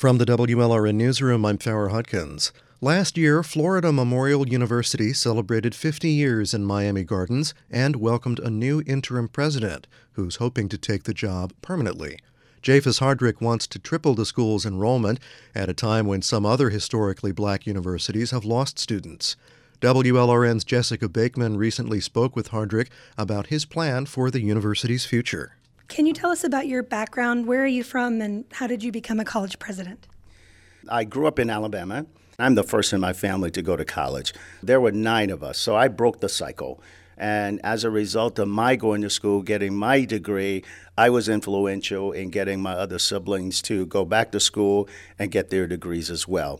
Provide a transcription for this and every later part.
From the WLRN Newsroom, I'm Farrah Hutkins. Last year, Florida Memorial University celebrated 50 years in Miami Gardens and welcomed a new interim president who's hoping to take the job permanently. Japhus Hardrick wants to triple the school's enrollment at a time when some other historically black universities have lost students. WLRN's Jessica Bakeman recently spoke with Hardrick about his plan for the university's future. Can you tell us about your background? Where are you from, and how did you become a college president? I grew up in Alabama. I'm the first in my family to go to college. There were 9 of us, so I broke the cycle. And as a result of my going to school, getting my degree, I was influential in getting my other siblings to go back to school and get their degrees as well.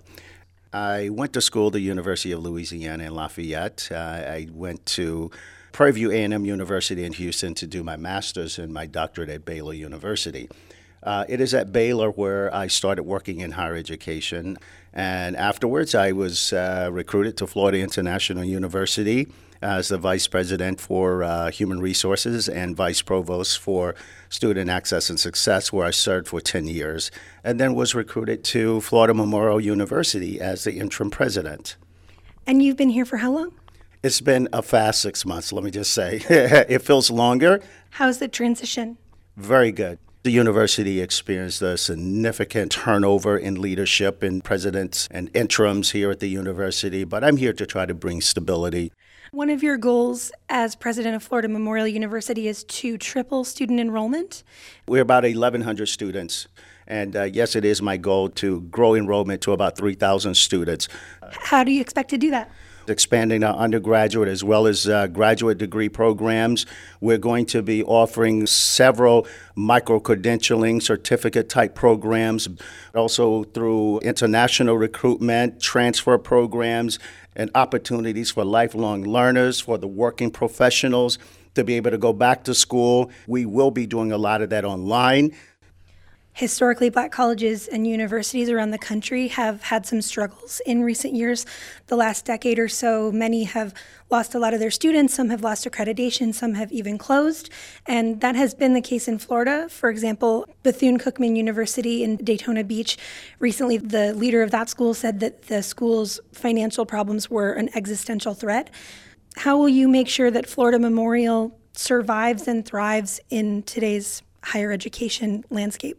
I went to school at the University of Louisiana in Lafayette. I went to Prairie View A&M University in Houston to do my master's and my doctorate at Baylor University. It is at Baylor where I started working in higher education, and afterwards I was recruited to Florida International University as the vice president for human resources and vice provost for student access and success, where I served for 10 years, and then was recruited to Florida Memorial University as the interim president. And you've been here for how long? It's been a fast 6 months, let me just say. It feels longer. How's the transition? Very good. The university experienced a significant turnover in leadership and presidents and interims here at the university, but I'm here to try to bring stability. One of your goals as president of Florida Memorial University is to triple student enrollment. We're about 1,100 students, and yes, it is my goal to grow enrollment to about 3,000 students. How do you expect to do that? Expanding our undergraduate as well as graduate degree programs. We're going to be offering several micro-credentialing certificate-type programs, also through international recruitment, transfer programs, and opportunities for lifelong learners, for the working professionals to be able to go back to school. We will be doing a lot of that online. Historically black colleges and universities around the country have had some struggles in recent years. The last decade or so, many have lost a lot of their students, some have lost accreditation, some have even closed, and that has been the case in Florida. For example, Bethune-Cookman University in Daytona Beach, recently the leader of that school said that the school's financial problems were an existential threat. How will you make sure that Florida Memorial survives and thrives in today's higher education landscape?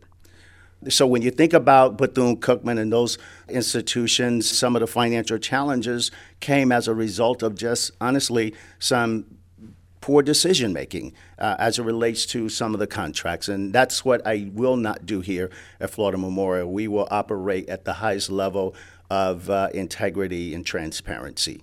So when you think about Bethune-Cookman and those institutions, some of the financial challenges came as a result of just, honestly, some poor decision-making as it relates to some of the contracts. And that's what I will not do here at Florida Memorial. We will operate at the highest level of integrity and transparency.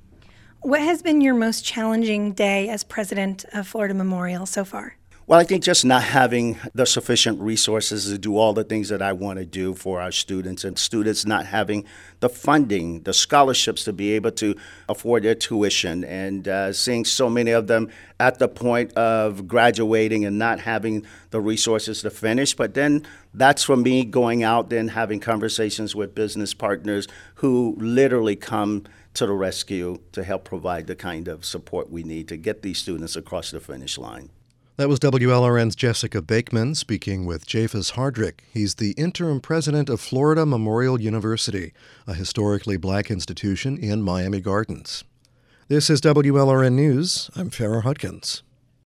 What has been your most challenging day as president of Florida Memorial so far? Well, I think just not having the sufficient resources to do all the things that I want to do for our students, and students not having the funding, the scholarships to be able to afford their tuition, and seeing so many of them at the point of graduating and not having the resources to finish. But then that's for me going out and having conversations with business partners who literally come to the rescue to help provide the kind of support we need to get these students across the finish line. That was WLRN's Jessica Bakeman speaking with Japhus Hardrick. He's the interim president of Florida Memorial University, a historically black institution in Miami Gardens. This is WLRN News. I'm Farrah Hutkins.